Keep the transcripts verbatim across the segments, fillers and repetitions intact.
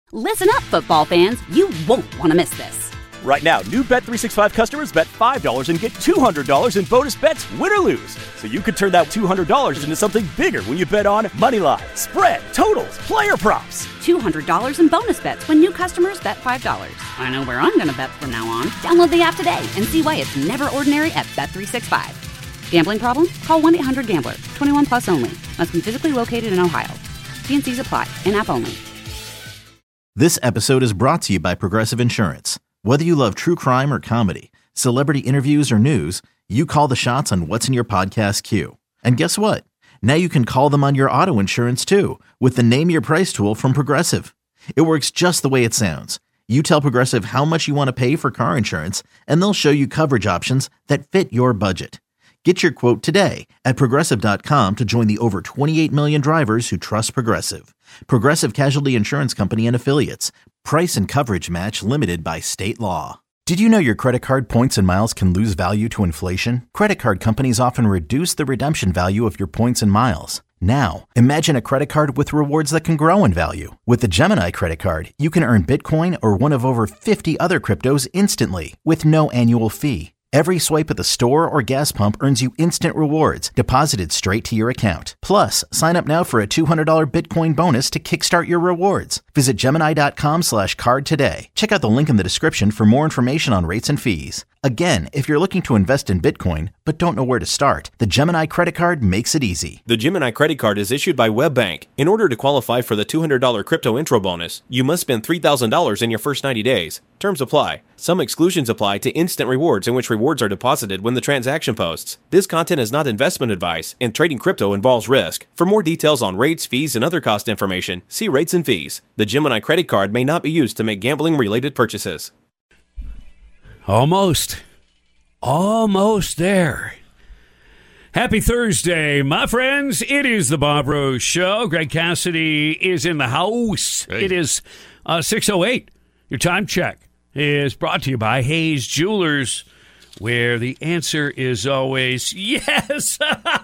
Listen up, football fans. You won't want to miss this. Right now, new Bet three sixty-five customers bet five dollars and get two hundred dollars in bonus bets, win or lose. So you could turn that two hundred dollars into something bigger when you bet on money line, spread, totals, player props. two hundred dollars in bonus bets when new customers bet five dollars. I know where I'm going to bet from now on. Download the app today and see why it's never ordinary at Bet three sixty-five. Gambling problem? Call one eight hundred gambler. twenty-one plus only. Must be physically located in Ohio. T and C's apply. In-app only. This episode is brought to you by Progressive Insurance. Whether you love true crime or comedy, celebrity interviews or news, you call the shots on what's in your podcast queue. And guess what? Now you can call them on your auto insurance too with the Name Your Price tool from Progressive. It works just the way it sounds. You tell Progressive how much you want to pay for car insurance, and they'll show you coverage options that fit your budget. Get your quote today at Progressive dot com to join the over twenty-eight million drivers who trust Progressive. Progressive Casualty Insurance Company and Affiliates. Price and coverage match limited by state law. Did you know your credit card points and miles can lose value to inflation? Credit card companies often reduce the redemption value of your points and miles. Now, imagine a credit card with rewards that can grow in value. With the Gemini credit card, you can earn Bitcoin or one of over fifty other cryptos instantly with no annual fee. Every swipe at the store or gas pump earns you instant rewards deposited straight to your account. Plus, sign up now for a two hundred dollars Bitcoin bonus to kickstart your rewards. Visit Gemini.com slash card today. Check out the link in the description for more information on rates and fees. Again, if you're looking to invest in Bitcoin but don't know where to start, the Gemini credit card makes it easy. The Gemini credit card is issued by WebBank. In order to qualify for the two hundred dollars crypto intro bonus, you must spend three thousand dollars in your first ninety days. Terms apply. Some exclusions apply to instant rewards in which rewards are deposited when the transaction posts. This content is not investment advice, and trading crypto involves risk. For more details on rates, fees, and other cost information, see rates and fees. The Gemini credit card may not be used to make gambling-related purchases. Almost. Almost there. Happy Thursday, my friends. It is the Bob Rose Show. Greg Cassidy is in the house. Hey. It is uh, six oh eight. Your time check is brought to you by Hayes Jewelers, where the answer is always yes.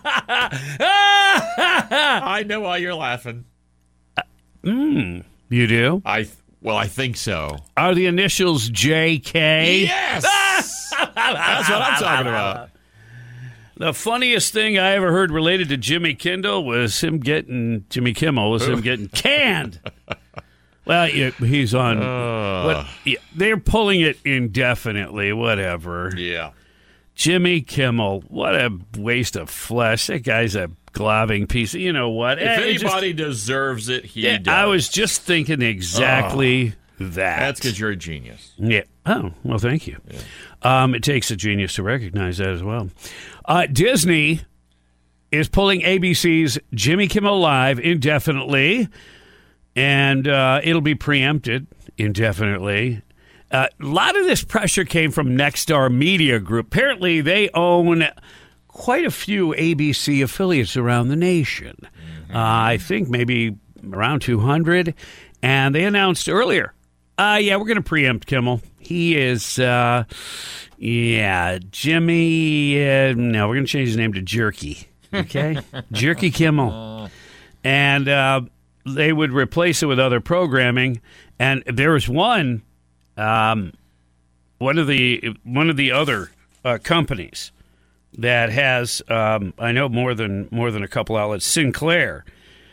I know why you're laughing. Uh, mm, you do? I Well, I think so. Are the initials J K? Yes! That's what I'm talking about. The funniest thing I ever heard related to Jimmy Kimmel was him getting, Jimmy Kimmel was him getting canned. Well, yeah, he's on, uh, what, yeah, they're pulling it indefinitely, whatever. Yeah. Jimmy Kimmel, what a waste of flesh. That guy's a globbing piece. You know what? If eh, anybody just, deserves it, he yeah, does. I was just thinking exactly oh, that. That's because you're a genius. Yeah. Oh, well, thank you. Yeah. Um, it takes a genius to recognize that as well. Uh, Disney is pulling A B C's Jimmy Kimmel Live indefinitely, and uh, it'll be preempted indefinitely. Uh, a lot of this pressure came from Nexstar Media Group. Apparently, they own quite a few A B C affiliates around the nation. Mm-hmm. Uh, I think maybe around two hundred. And they announced earlier, uh, yeah, we're going to preempt Kimmel. He is, uh, yeah, Jimmy, uh, no, we're going to change his name to Jerky, okay? Jerky Kimmel. And uh, they would replace it with other programming. And there was one, um, one of the, one of the other uh, companies that has, um, I know more than more than a couple outlets, Sinclair.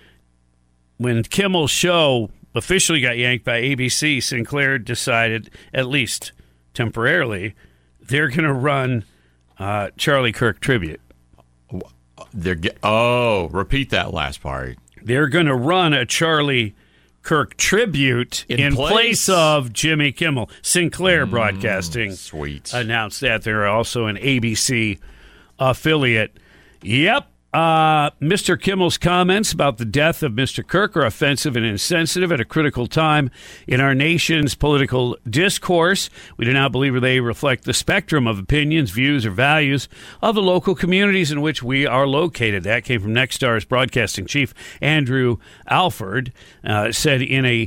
When Kimmel's show officially got yanked by A B C, Sinclair decided, at least temporarily, they're going to run uh, Charlie Kirk tribute. They're ge- oh, repeat that last part. They're going to run a Charlie Kirk tribute in, in place? place of Jimmy Kimmel. Sinclair mm, Broadcasting sweet. announced that. They're also an A B C affiliate. Yep. Uh, Mister Kimmel's comments about the death of Mister Kirk are offensive and insensitive at a critical time in our nation's political discourse. We do not believe they reflect the spectrum of opinions, views, or values of the local communities in which we are located. That came from Nexstar's broadcasting chief, Andrew Alford, uh, said in a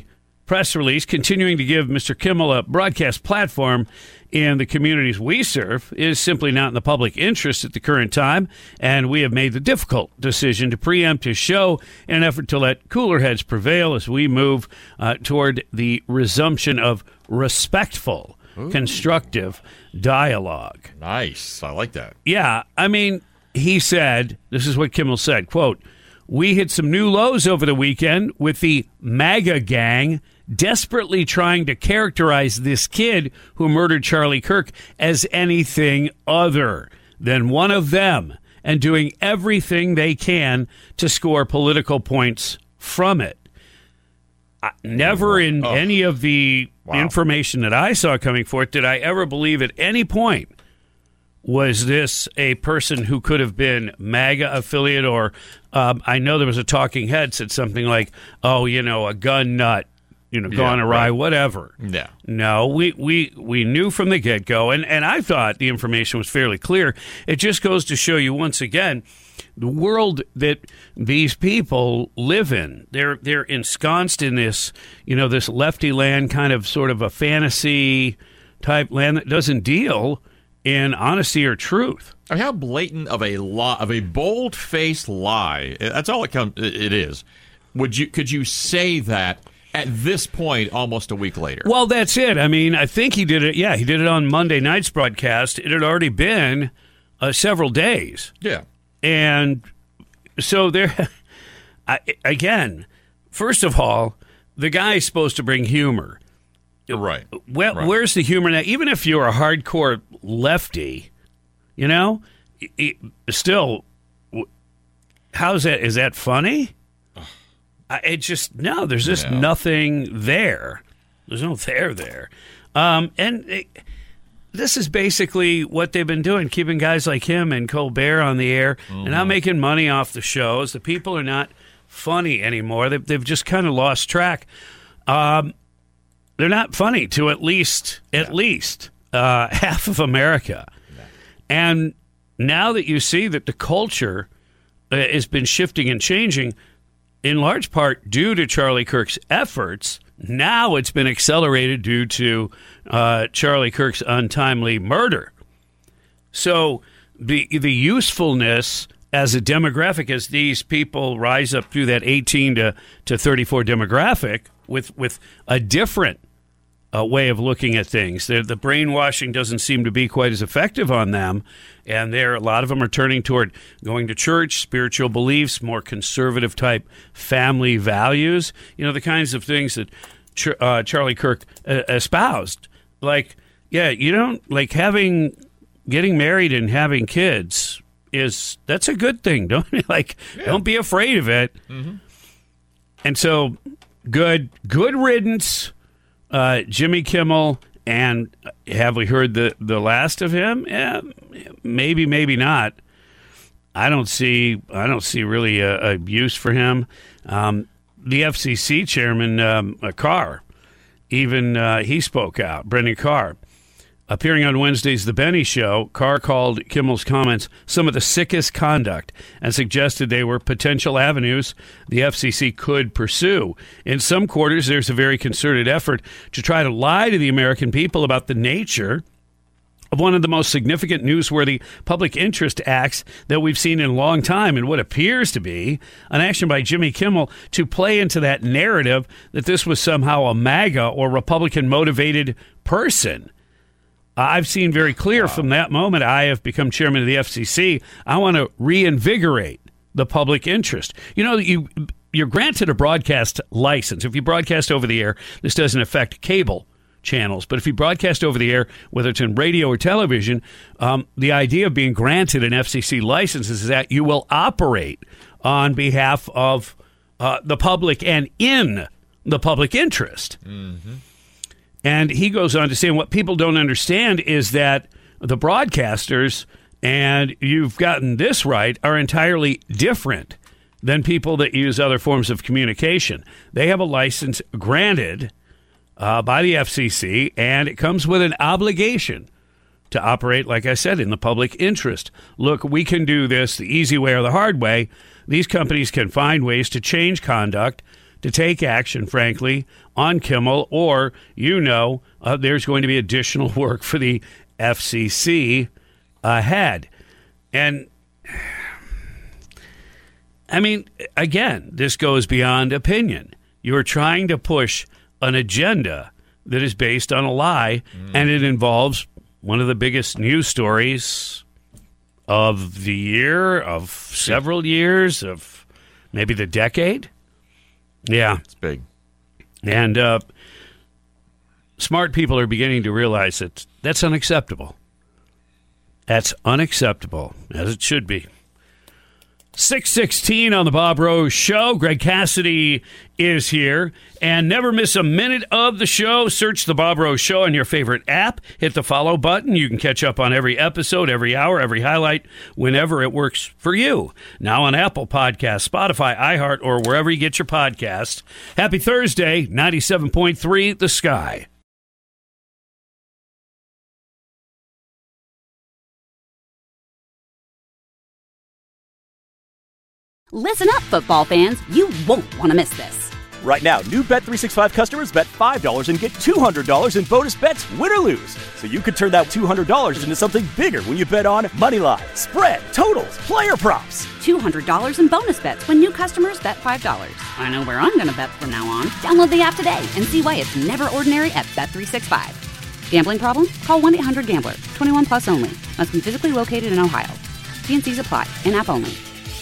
press release continuing to give Mister Kimmel a broadcast platform in the communities we serve is simply not in the public interest at the current time, and we have made the difficult decision to preempt his show in an effort to let cooler heads prevail as we move uh, toward the resumption of respectful, Ooh. constructive dialogue. Nice. I like that. Yeah, I mean, he said, this is what Kimmel said, quote, "We hit some new lows over the weekend with the MAGA gang desperately trying to characterize this kid who murdered Charlie Kirk as anything other than one of them and doing everything they can to score political points from it." I, never in oh. any of the wow. information that I saw coming forth did I ever believe at any point was this a person who could have been MAGA affiliate or um, I know there was a talking head said something like, oh, you know, a gun nut, you know, gone yeah, awry, right. whatever. Yeah. No, we, we, we knew from the get-go, and, and I thought the information was fairly clear. It just goes to show you once again the world that these people live in. They're they're ensconced in this, you know, this lefty land, kind of sort of a fantasy type land that doesn't deal in honesty or truth. I mean, how blatant of a lie, of a bold-faced lie, that's all it comes. It is. Would you could you say that at this point, almost a week later? Well, that's it. I mean, I think he did it. Yeah, he did it on Monday night's broadcast. It had already been uh, several days. Yeah, and so there. I, again, first of all, the guy's supposed to bring humor. Right. Well, right. Where's the humor now? Even if you're a hardcore lefty, you know, it, still, how's that? Is that funny? I, it just, no, there's just yeah. nothing there. There's no there there. Um, and it, this is basically what they've been doing, keeping guys like him and Colbert on the air. Mm-hmm. They're not making money off the shows. The people are not funny anymore. They've, they've just kind of lost track. Um, They're not funny to at least at yeah. least uh, half of America. Yeah. And now that you see that the culture uh, has been shifting and changing, in large part due to Charlie Kirk's efforts, now it's been accelerated due to uh, Charlie Kirk's untimely murder. So the the usefulness as a demographic, as these people rise up through that eighteen to thirty-four demographic, with with a different uh, way of looking at things. The, the brainwashing doesn't seem to be quite as effective on them, and there a lot of them are turning toward going to church, spiritual beliefs, more conservative type family values. You know, the kinds of things that Ch- uh, Charlie Kirk uh, espoused. Like, yeah, you don't like having getting married and having kids is that's a good thing. Don't like yeah. don't be afraid of it. Mm-hmm. And so. Good, good riddance, uh, Jimmy Kimmel. And have we heard the, the last of him? Yeah, maybe, maybe not. I don't see. I don't see really a, a use for him. Um, the F C C chairman, um, Carr, even uh, he spoke out. Brendan Carr. Appearing on Wednesday's The Benny Show, Carr called Kimmel's comments some of the sickest conduct and suggested they were potential avenues the F C C could pursue. In some quarters, there's a very concerted effort to try to lie to the American people about the nature of one of the most significant newsworthy public interest acts that we've seen in a long time, and what appears to be an action by Jimmy Kimmel to play into that narrative that this was somehow a MAGA or Republican-motivated person. I've seen very clear wow. from that moment I have become chairman of the F C C. I want to reinvigorate the public interest. You know, you, you're granted a broadcast license. If you broadcast over the air, this doesn't affect cable channels. But if you broadcast over the air, whether it's in radio or television, um, the idea of being granted an F C C license is that you will operate on behalf of uh, the public and in the public interest. Mm-hmm. And he goes on to say, what people don't understand is that the broadcasters, and you've gotten this right, are entirely different than people that use other forms of communication. They have a license granted uh, by the F C C, and it comes with an obligation to operate, like I said, in the public interest. Look, we can do this the easy way or the hard way. These companies can find ways to change conduct to take action, frankly, on Kimmel, or, you know, uh, there's going to be additional work for the F C C ahead. And, I mean, again, this goes beyond opinion. You're trying to push an agenda that is based on a lie, mm. and it involves one of the biggest news stories of the year, of several years, of maybe the decade. Yeah. It's big. And uh, smart people are beginning to realize that that's unacceptable. That's unacceptable, as it should be. six sixteen on the Bob Rose Show. Greg Cassidy is here. And never miss a minute of the show. Search the Bob Rose Show on your favorite app. Hit the follow button. You can catch up on every episode, every hour, every highlight, whenever it works for you. Now on Apple Podcasts, Spotify, iHeart, or wherever you get your podcasts. Happy Thursday, ninety-seven point three The Sky. Listen up, football fans. You won't want to miss this. Right now, new Bet three sixty-five customers bet five dollars and get two hundred dollars in bonus bets, win or lose. So you could turn that two hundred dollars into something bigger when you bet on money line, spread, totals, player props. two hundred dollars in bonus bets when new customers bet five dollars. I know where I'm going to bet from now on. Download the app today and see why it's never ordinary at Bet three sixty-five. Gambling problem? Call one eight hundred gambler. twenty-one plus only. Must be physically located in Ohio. T and C's apply. In-app only.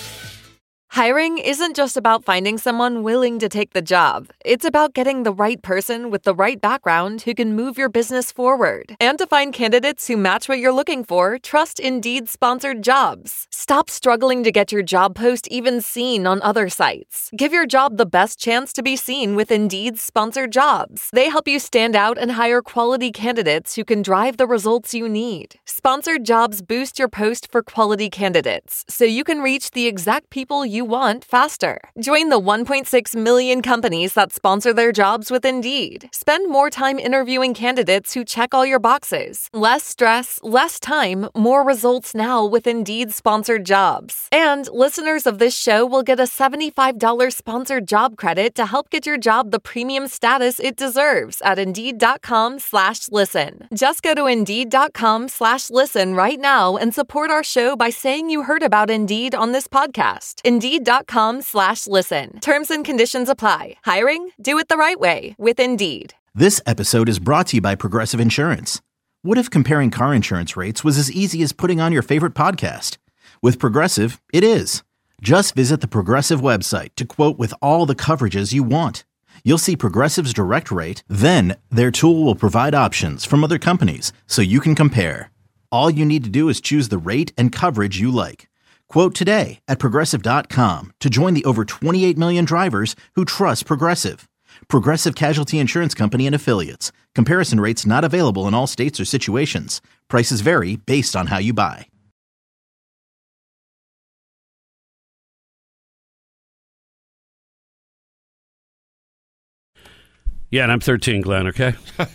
Hiring isn't just about finding someone willing to take the job. It's about getting the right person with the right background who can move your business forward. And to find candidates who match what you're looking for, trust Indeed-sponsored jobs. Stop struggling to get your job post even seen on other sites. Give your job the best chance to be seen with Indeed-sponsored jobs. They help you stand out and hire quality candidates who can drive the results you need. Sponsored jobs boost your post for quality candidates, so you can reach the exact people you want faster. Join the one point six million companies that sponsor their jobs with Indeed. Spend more time interviewing candidates who check all your boxes. Less stress, less time, more results now with Indeed-sponsored jobs. And listeners of this show will get a seventy-five dollars sponsored job credit to help get your job the premium status it deserves at Indeed.com slash listen. Just go to Indeed.com slash listen right now and support our show by saying you heard about Indeed on this podcast. Indeed.com slash listen. Terms and conditions apply. Hiring? Do it the right way with Indeed. This episode is brought to you by Progressive Insurance. What if comparing car insurance rates was as easy as putting on your favorite podcast? With Progressive, it is. Just visit the Progressive website to quote with all the coverages you want. You'll see Progressive's direct rate, then their tool will provide options from other companies so you can compare. All you need to do is choose the rate and coverage you like. Quote today at Progressive dot com to join the over twenty-eight million drivers who trust Progressive. Progressive Casualty Insurance Company and Affiliates. Comparison rates not available in all states or situations. Prices vary based on how you buy. Yeah, and I'm thirteen, Glenn, okay?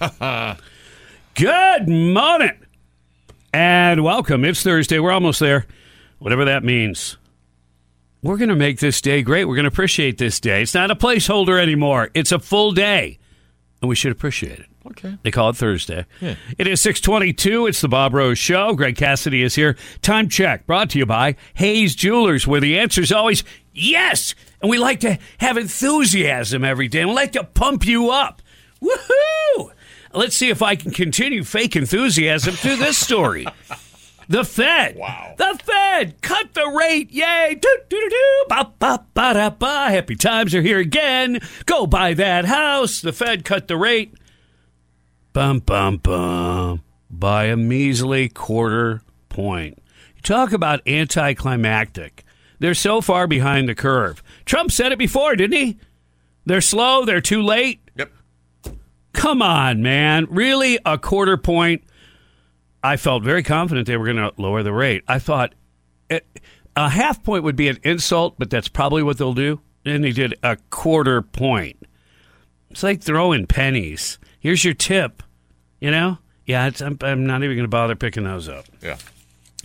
Good morning and welcome. It's Thursday. We're almost there. Whatever that means. We're going to make this day great. We're going to appreciate this day. It's not a placeholder anymore. It's a full day. And we should appreciate it. Okay. They call it Thursday. Yeah. It is six twenty-two. It's the Bob Rose Show. Greg Cassidy is here. Time check brought to you by Hayes Jewelers, where the answer is always yes. And we like to have enthusiasm every day. And we like to pump you up. Woohoo! Let's see if I can continue fake enthusiasm through this story. The Fed. Wow. The Fed. Cut the rate. Yay. Do, do, do, do. Ba, ba, ba, da, ba. Happy times are here again. Go buy that house. The Fed cut the rate. Bum, bum, bum. By a measly quarter point. You talk about anticlimactic. They're so far behind the curve. Trump said it before, didn't he? They're slow. They're too late. Yep. Come on, man. Really? A quarter point? I felt very confident they were going to lower the rate. I thought it, a half point would be an insult, but that's probably what they'll do. And they did a quarter point. It's like throwing pennies. Here's your tip. You know? Yeah, it's, I'm, I'm not even going to bother picking those up. Yeah.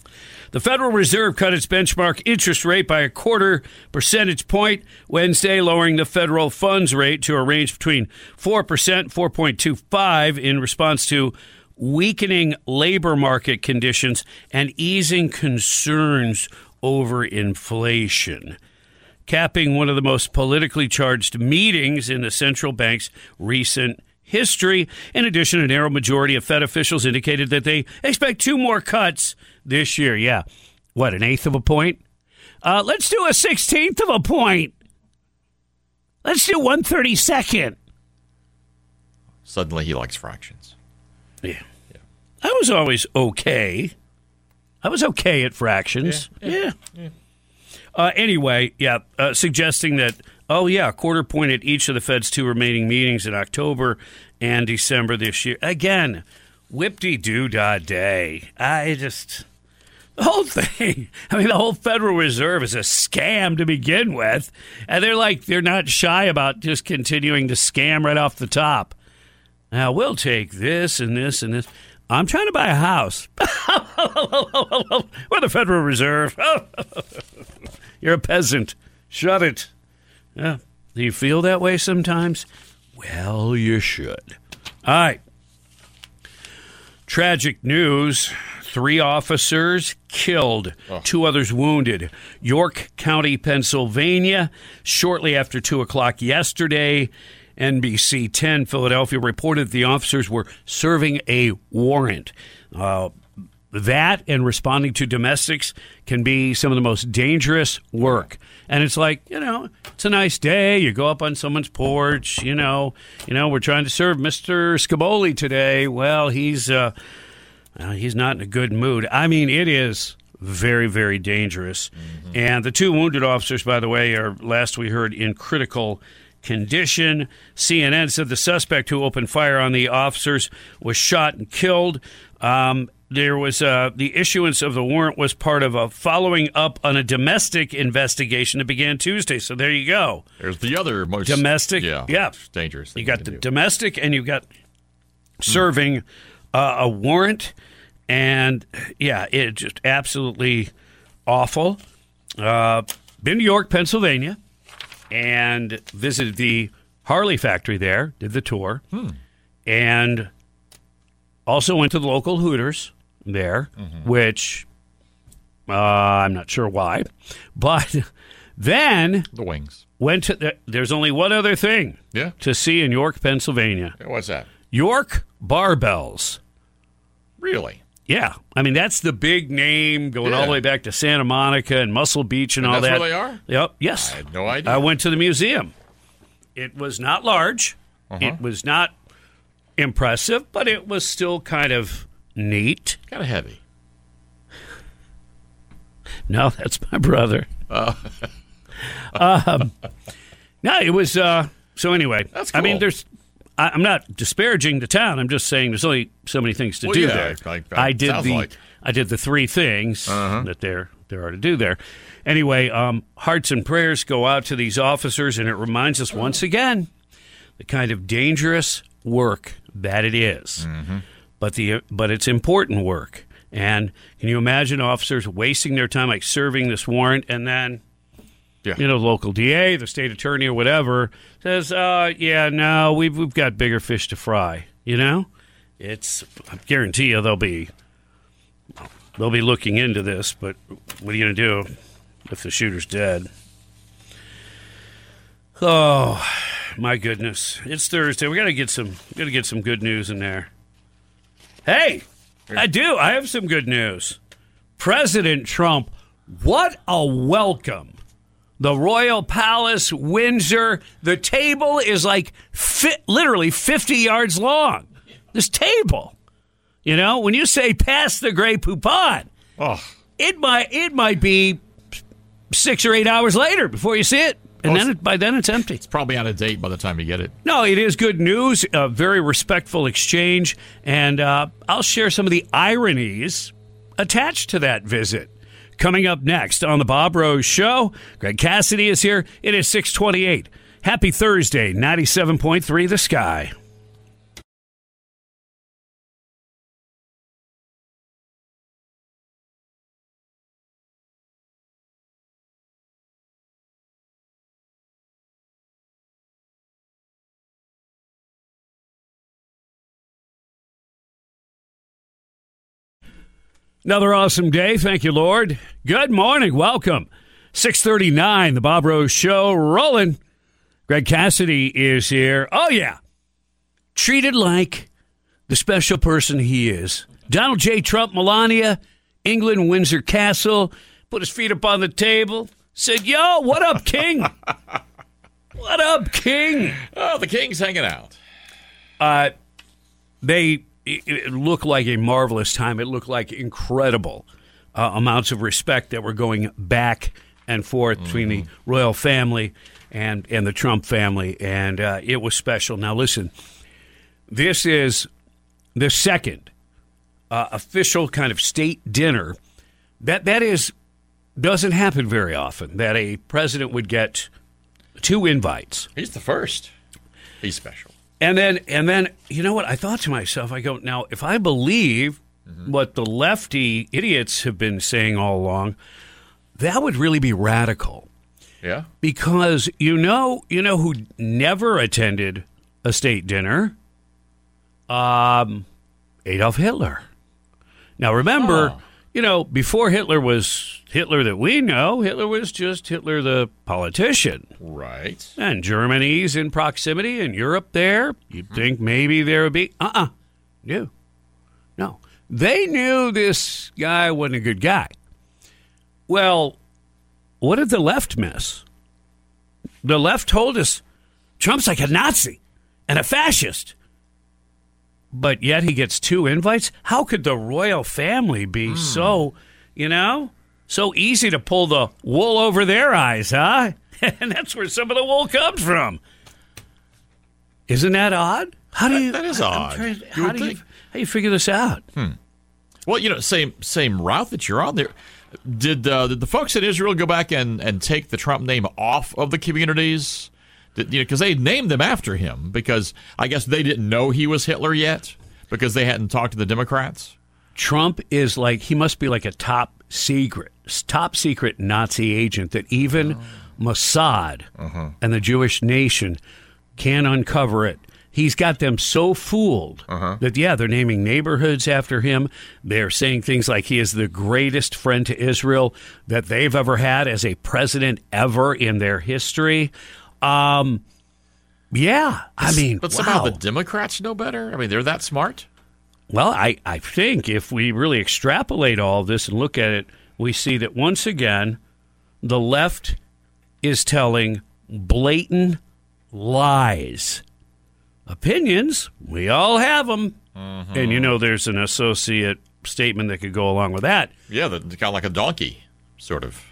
The Federal Reserve cut its benchmark interest rate by a quarter percentage point Wednesday, lowering the federal funds rate to a range between four percent and four point two five in response to weakening labor market conditions and easing concerns over inflation, capping one of the most politically charged meetings in the central bank's recent history. In addition, a narrow majority of Fed officials indicated that they expect two more cuts this year. Yeah. What, an eighth of a point? Uh, let's do a sixteenth of a point. Let's do one thirty-second. Suddenly he likes fractions. Yeah. yeah. I was always okay. I was okay at fractions. Yeah. yeah. yeah. Uh, anyway, yeah, uh, suggesting that, oh, yeah, a quarter point at each of the Fed's two remaining meetings in October and December this year. Again, whip-de-doo-dah day. I just... The whole thing, I mean, the whole Federal Reserve is a scam to begin with. And they're like, they're not shy about just continuing to scam right off the top. Now, we'll take this and this and this. I'm trying to buy a house. We're the Federal Reserve. You're a peasant. Shut it. Yeah. Do you feel that way sometimes? Well, you should. All right. Tragic news. Three officers killed, oh. two others wounded. York County, Pennsylvania, shortly after two o'clock yesterday. N B C ten Philadelphia reported the officers were serving a warrant. Uh, that and responding to domestics can be some of the most dangerous work. And it's like, you know, it's a nice day. You go up on someone's porch, you know, you know, we're trying to serve Mister Scaboli today. Well, he's uh, uh, he's not in a good mood. I mean, it is very, very dangerous. Mm-hmm. And the two wounded officers, by the way, are, last we heard, in critical condition. C N N said the suspect who opened fire on the officers was shot and killed. Um, there was uh, the issuance of the warrant was part of a following up on a domestic investigation that began Tuesday. So there you go. There's the other most domestic. Yeah, yeah. dangerous. You got the do. domestic, and you got serving mm. uh, a warrant, and yeah, it just absolutely awful. Uh, been to York, Pennsylvania, and visited the Harley factory there, did the tour, hmm. and also went to the local Hooters there, mm-hmm. which uh, I'm not sure why. But then the wings. Went to the, there's only one other thing yeah. to see in York, Pennsylvania. What's that? York Barbells. Really? Yeah. I mean, that's the big name going yeah. all the way back to Santa Monica and Muscle Beach and, and all that's that. That's where they are? Yep. Yes. I had no idea. I went to the museum. It was not large. Uh-huh. It was not impressive, but it was still kind of neat. Kind of heavy. No, that's my brother. Uh. um, no, it was. Uh, so anyway, that's cool. I mean, there's. I, I'm not disparaging the town. I'm just saying there's only so many things to well, do yeah, there. like, I did the. Like. I did the three things uh-huh. that there there are to do there. Anyway, um, hearts and prayers go out to these officers, and it reminds us once again the kind of dangerous work that it is. Mm-hmm. But the but it's important work. And can you imagine officers wasting their time, like serving this warrant, and then, yeah. you know, the local D A, the state attorney, or whatever says, uh, "Yeah, no, we've we've got bigger fish to fry." You know, it's I guarantee you they'll be they'll be looking into this. But what are you going to do if the shooter's dead? Oh my goodness! It's Thursday. We got to get some got to get some good news in there. Hey, I do. I have some good news. President Trump, what a welcome. The Royal Palace, Windsor, the table is like fi- literally fifty yards long. This table. You know, when you say pass the Grey Poupon, oh. it might it might be six or eight hours later before you see it. And oh, then it, by then it's empty. It's probably out of date by the time you get it. No, it is good news, a very respectful exchange, and uh, I'll share some of the ironies attached to that visit. Coming up next on the Bob Rose Show, Greg Cassidy is here. It is six twenty-eight. Happy Thursday, ninety-seven point three The Sky. Another awesome day. Thank you, Lord. Good morning. Welcome. six thirty-nine, the Bob Rose Show rolling. Greg Cassidy is here. Oh, yeah. Treated like the special person he is. Donald J. Trump, Melania, England, Windsor Castle, put his feet up on the table, said, yo, what up, King? What up, King? Oh, the King's hanging out. Uh, they it, it looked like a marvelous time. It looked like incredible uh, amounts of respect that were going back and forth mm-hmm. between the royal family and, and the Trump family, and uh, it was special. Now, listen, this is the second uh, official kind of state dinner that that is doesn't happen very often, that a president would get two invites. He's the first. He's special. And then, and then, you know what? I thought to myself, I go, now, if I believe mm-hmm. what the lefty idiots have been saying all along, that would really be radical. Yeah. Because you know, you know who never attended a state dinner? Um, Adolf Hitler. Now, remember, oh. you know, before Hitler was Hitler that we know, Hitler was just Hitler the politician. Right. And Germany's in proximity and Europe there. You'd mm-hmm. think maybe there would be. Uh-uh. No. No. They knew this guy wasn't a good guy. Well, what did the left miss? The left told us Trump's like a Nazi and a fascist. But yet he gets two invites? How could the royal family be mm. so, you know, so easy to pull the wool over their eyes, huh? And that's where some of the wool comes from. Isn't that odd? How do you? That, that is I, odd. Trying, you how do you? How do you figure this out? Hmm. Well, you know, same same route that you're on there. Did uh, did the folks in Israel go back and, and take the Trump name off of the communities? Did, you know, because they named them after him because I guess they didn't know he was Hitler yet because they hadn't talked to the Democrats. Trump is like, he must be like a top secret, top secret Nazi agent that even oh. Mossad uh-huh. and the Jewish nation can't uncover it. He's got them so fooled uh-huh. that, yeah, they're naming neighborhoods after him. They're saying things like he is the greatest friend to Israel that they've ever had as a president ever in their history. Um, yeah, I mean, but wow. somehow the Democrats know better. I mean, they're that smart. Well, I, I think if we really extrapolate all of this and look at it, we see that once again, the left is telling blatant lies. Opinions, we all have them. Mm-hmm. And, you know, there's an associate statement that could go along with that. Yeah, the, kind of like a donkey, sort of.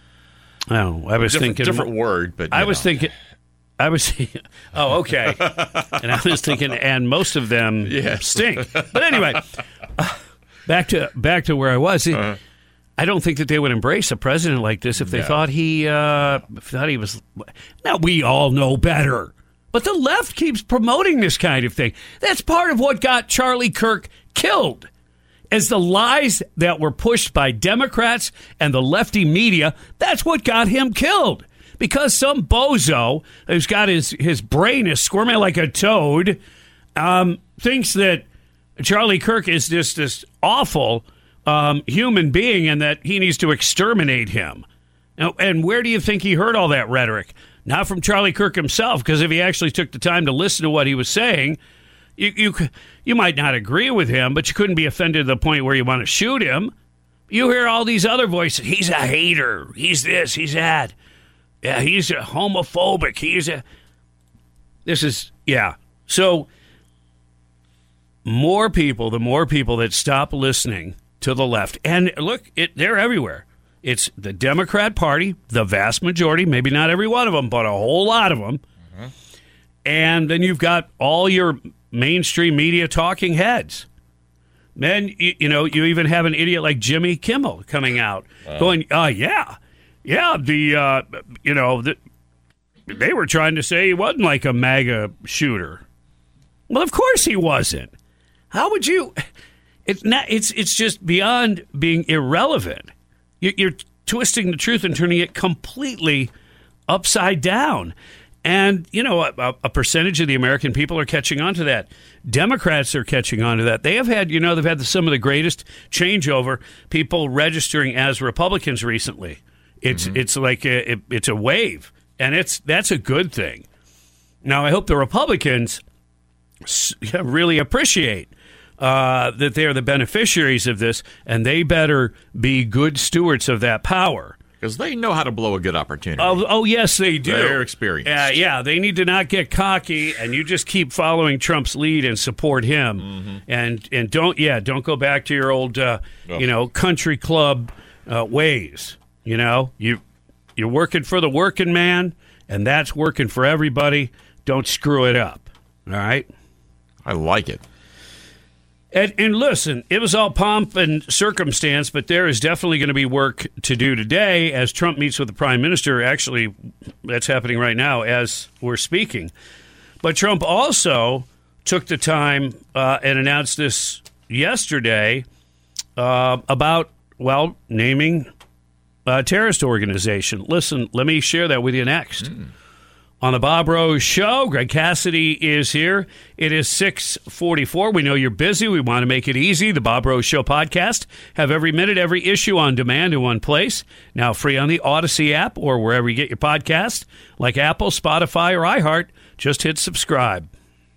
Oh, I was different, thinking... Different word, but... I was know. thinking... I was... Oh, okay. And I was thinking, and most of them yes. stink. But anyway, uh, back to back to where I was. Uh-huh. I don't think that they would embrace a president like this if they no. thought he uh, thought he was... Now, we all know better. But the left keeps promoting this kind of thing. That's part of what got Charlie Kirk killed. As the lies that were pushed by Democrats and the lefty media, that's what got him killed. Because some bozo who's got his, his brain is squirming like a toad um, thinks that Charlie Kirk is just this awful um, human being and that he needs to exterminate him. Now, and where do you think he heard all that rhetoric? Not from Charlie Kirk himself, because if he actually took the time to listen to what he was saying, you, you you might not agree with him, but you couldn't be offended to the point where you want to shoot him. You hear all these other voices. He's a hater. He's this. He's that. Yeah, he's a homophobic. He's a... This is... Yeah. So, more people, the more people that stop listening to the left. And look, it, they're everywhere. It's the Democrat Party, the vast majority, maybe not every one of them, but a whole lot of them. Mm-hmm. And then you've got all your mainstream media talking heads. Then, you, you know, you even have an idiot like Jimmy Kimmel coming out wow. going, uh, yeah, yeah, the, uh, you know, the, they were trying to say he wasn't like a MAGA shooter. Well, of course he wasn't. How would you? It's not. It's it's just beyond being irrelevant. You're twisting the truth and turning it completely upside down. And, you know, a, a percentage of the American people are catching on to that. Democrats are catching on to that. They have had, you know, they've had some of the greatest changeover, people registering as Republicans recently. It's mm-hmm. it's like a, it, it's a wave, and it's that's a good thing. Now, I hope the Republicans really appreciate uh, that they're the beneficiaries of this, and they better be good stewards of that power. Because they know how to blow a good opportunity. Oh, oh yes, they do. They're experienced. Uh, yeah, they need to not get cocky, and you just keep following Trump's lead and support him. Mm-hmm. And and don't yeah, don't go back to your old uh, oh. you know country club uh, ways. You know, you you're working for the working man, and that's working for everybody. Don't screw it up. All right. I like it. And, and listen, it was all pomp and circumstance, but there is definitely going to be work to do today as Trump meets with the prime minister. Actually, that's happening right now as we're speaking. But Trump also took the time uh, and announced this yesterday uh, about, well, naming a terrorist organization. Listen, let me share that with you next. Mm. On the Bob Rose Show, Greg Cassidy is here. It is six forty-four. We know you're busy. We want to make it easy. The Bob Rose Show podcast. Have every minute, every issue on demand in one place. Now free on the Odyssey app or wherever you get your podcast, like Apple, Spotify, or iHeart. Just hit subscribe.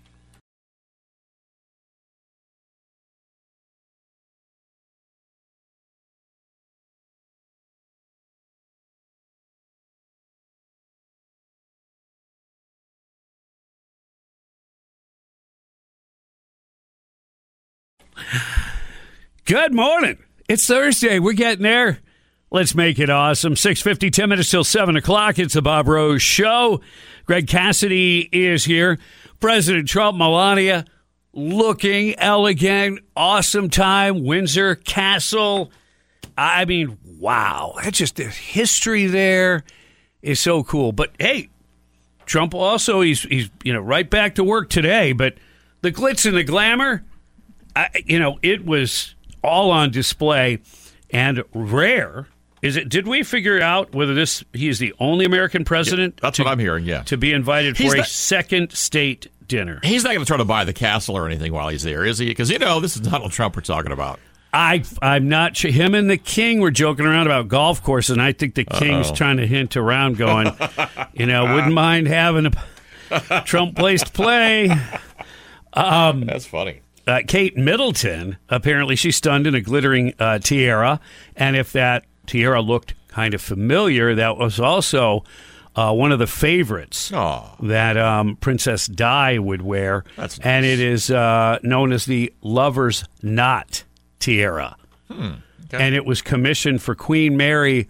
Good morning. It's Thursday. We're getting there. Let's make it awesome. six fifty, ten minutes till seven o'clock. It's the Bob Rose Show. Greg Cassidy is here. President Trump, Melania, looking elegant. Awesome time. Windsor Castle. I mean, wow. That's just the history there is so cool. But, hey, Trump also, he's, he's you know, right back to work today. But the glitz and the glamour, I, you know, it was all on display and rare. Is it? Did we figure out whether this he is the only American president? Yeah, that's to, what I'm hearing. Yeah, to be invited he's for not, a second state dinner. He's not going to try to buy the castle or anything while he's there, is he? Because you know this is Donald Trump we're talking about. I I'm not sure. Him and the king were joking around about golf courses, and I think the king's Uh-oh. trying to hint around, going, you know, wouldn't mind having a Trump place to play. Um, that's funny. Uh, Kate Middleton, apparently she's stunned in a glittering uh, tiara. And if that tiara looked kind of familiar, that was also uh, one of the favorites Aww. that um, Princess Di would wear. That's nice. And it is uh, known as the Lover's Knot tiara. Hmm. Okay. And it was commissioned for Queen Mary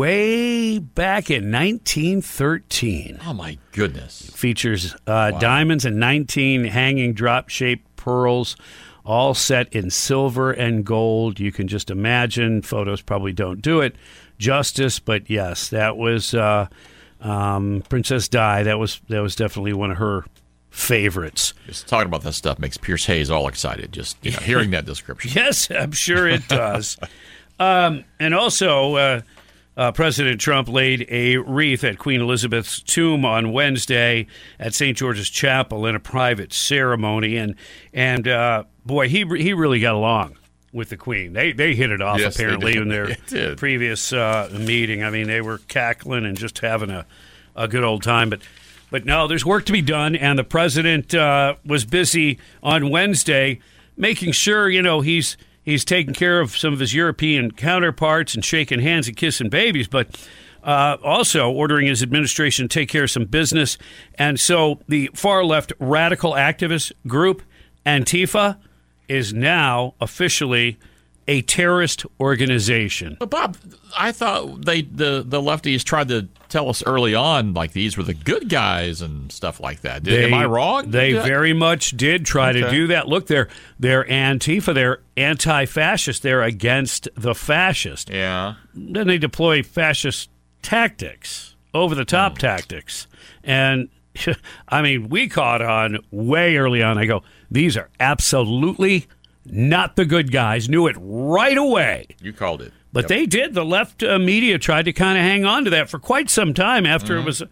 way back in nineteen thirteen. Oh, my goodness. Features uh, wow. diamonds and nineteen hanging drop-shaped pearls, all set in silver and gold. You can just imagine. Photos probably don't do it justice, but yes, that was uh, um, Princess Di. That was that was definitely one of her favorites. Just talking about that stuff makes Pierce Hayes all excited. Just you know, hearing that description. Yes, I'm sure it does. um, and also. Uh, Uh, President Trump laid a wreath at Queen Elizabeth's tomb on Wednesday at Saint George's Chapel in a private ceremony, and and uh, boy, he he really got along with the Queen. They they hit it off yes, apparently in their previous uh, meeting. I mean, they were cackling and just having a, a good old time. But but no, there's work to be done, and the president uh, was busy on Wednesday making sure you know he's. He's taking care of some of his European counterparts and shaking hands and kissing babies, but uh, also ordering his administration to take care of some business. And so the far-left radical activist group, Antifa, is now officially a terrorist organization. But Bob, I thought they the, the lefties tried to tell us early on like these were the good guys and stuff like that. Did, they, am I wrong? They did very I... much did try okay. to do that. Look, they're they're Antifa. They're anti-fascist. They're against the fascist. Yeah. Then they deploy fascist tactics, over-the-top mm. tactics. And, I mean, we caught on way early on. I go, these are absolutely not the good guys. Knew it right away. You called it. But yep. they did. The left uh, media tried to kind of hang on to that for quite some time after mm-hmm. it was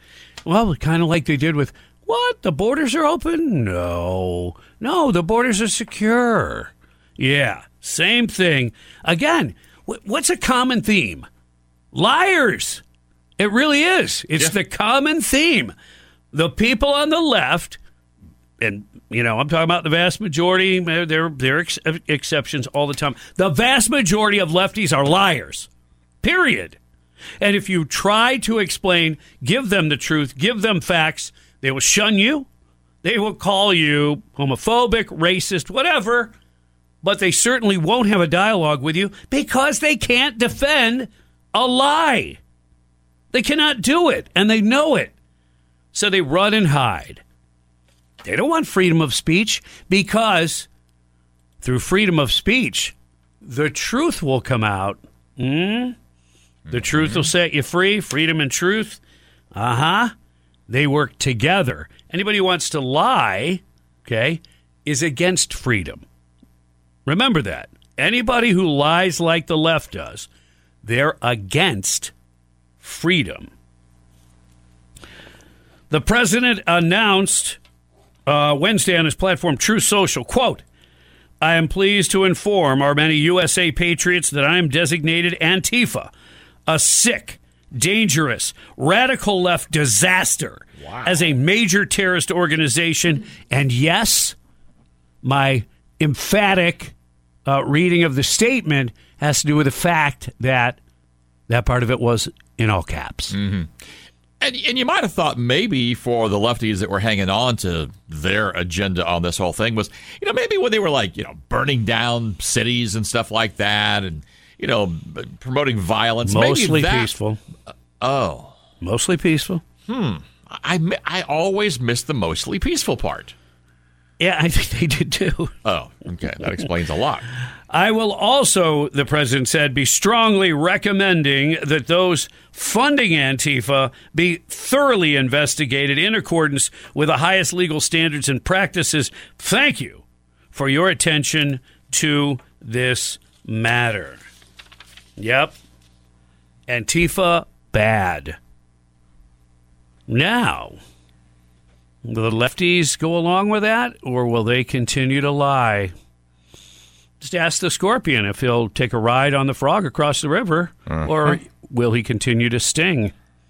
Well, kind of like they did with, what, the borders are open? No. No, the borders are secure. Yeah, same thing. Again, what's a common theme? Liars. It really is. It's yeah. the common theme. The people on the left, and, you know, I'm talking about the vast majority, there, there are ex- exceptions all the time. The vast majority of lefties are liars, period. And if you try to explain, give them the truth, give them facts, they will shun you. They will call you homophobic, racist, whatever. But they certainly won't have a dialogue with you because they can't defend a lie. They cannot do it, and they know it. So they run and hide. They don't want freedom of speech because through freedom of speech, the truth will come out. Mm? The truth will set you free. Freedom and truth. Uh-huh. They work together. Anybody who wants to lie, okay, is against freedom. Remember that. Anybody who lies like the left does, they're against freedom. The president announced uh, Wednesday on his platform, Truth Social, quote, I am pleased to inform our many U S A patriots that I am designated Antifa, a sick, dangerous, radical left disaster wow. as a major terrorist organization. And yes, my emphatic uh, reading of the statement has to do with the fact that that part of it was in all caps. Mm-hmm. And, and you might have thought maybe for the lefties that were hanging on to their agenda on this whole thing was, you know, maybe when they were like, you know, burning down cities and stuff like that and, you know, promoting violence. Mostly maybe that, peaceful. Uh, oh. Mostly peaceful. Hmm. I, I always miss the mostly peaceful part. Yeah, I think they did too. Oh, okay. That explains a lot. I will also, the president said, be strongly recommending that those funding Antifa be thoroughly investigated in accordance with the highest legal standards and practices. Thank you for your attention to this matter. Yep. Antifa, bad. Now, will the lefties go along with that, or will they continue to lie? Just ask the Scorpion if he'll take a ride on the frog across the river, uh-huh. or will he continue to sting?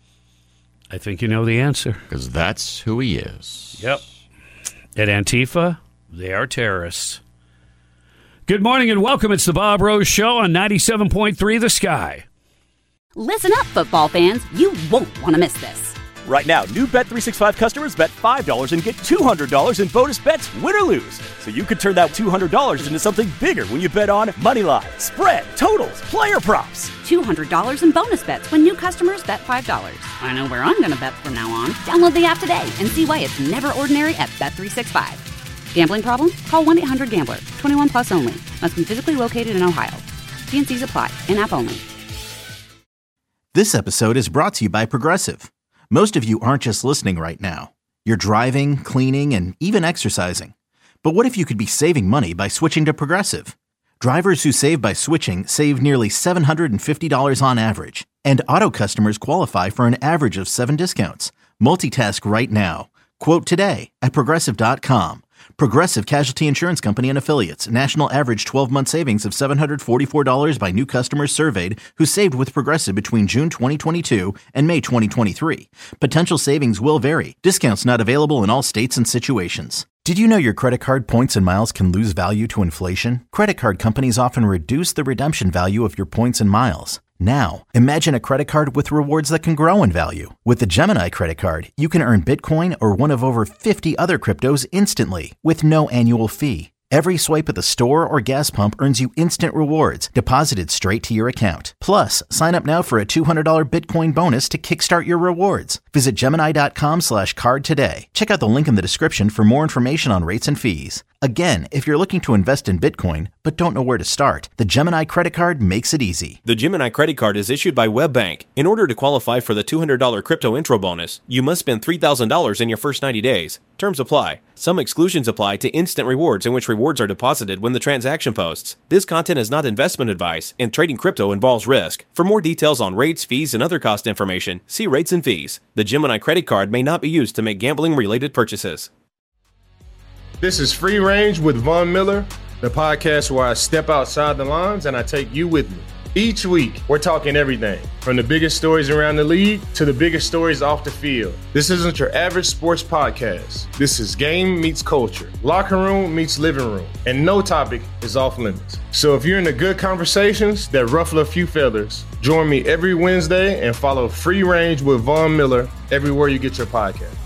I think you know the answer. Because that's who he is. Yep. At Antifa, they are terrorists. Good morning and welcome. It's the Bob Rose Show on ninety-seven point three The Sky. Listen up, football fans. You won't want to miss this. Right now, new Bet three sixty-five customers bet five dollars and get two hundred dollars in bonus bets, win or lose. So you could turn that two hundred dollars into something bigger when you bet on moneyline, spread, totals, player props. two hundred dollars in bonus bets when new customers bet five dollars. I know where I'm going to bet from now on. Download the app today and see why it's never ordinary at Bet three sixty-five. Gambling problem? Call one eight hundred gambler. twenty-one plus only. Must be physically located in Ohio. T and C's apply. In-app only. This episode is brought to you by Progressive. Most of you aren't just listening right now. You're driving, cleaning, and even exercising. But what if you could be saving money by switching to Progressive? Drivers who save by switching save nearly seven hundred fifty dollars on average. And auto customers qualify for an average of seven discounts. Multitask right now. Quote today at Progressive dot com. Progressive Casualty Insurance Company and Affiliates. National average twelve-month savings of seven hundred forty-four dollars by new customers surveyed who saved with Progressive between June twenty twenty-two and May twenty twenty-three. Potential savings will vary. Discounts not available in all states and situations. Did you know your credit card points and miles can lose value to inflation? Credit card companies often reduce the redemption value of your points and miles. Now, imagine a credit card with rewards that can grow in value. With the Gemini credit card, you can earn Bitcoin or one of over fifty other cryptos instantly with no annual fee. Every swipe at the store or gas pump earns you instant rewards deposited straight to your account. Plus, sign up now for a two hundred dollars Bitcoin bonus to kickstart your rewards. Visit Gemini dot com slash card today. Check out the link in the description for more information on rates and fees. Again, if you're looking to invest in Bitcoin but don't know where to start, the Gemini Credit Card makes it easy. The Gemini Credit Card is issued by WebBank. In order to qualify for the two hundred dollars crypto intro bonus, you must spend three thousand dollars in your first ninety days. Terms apply. Some exclusions apply to instant rewards in which rewards are deposited when the transaction posts. This content is not investment advice, and trading crypto involves risk. For more details on rates, fees, and other cost information, see rates and fees. The Gemini Credit Card may not be used to make gambling-related purchases. This is Free Range with Von Miller, the podcast where I step outside the lines and I take you with me. Each week, we're talking everything from the biggest stories around the league to the biggest stories off the field. This isn't your average sports podcast. This is game meets culture, locker room meets living room, and no topic is off limits. So if you're into good conversations that ruffle a few feathers, join me every Wednesday and follow Free Range with Von Miller everywhere you get your podcast.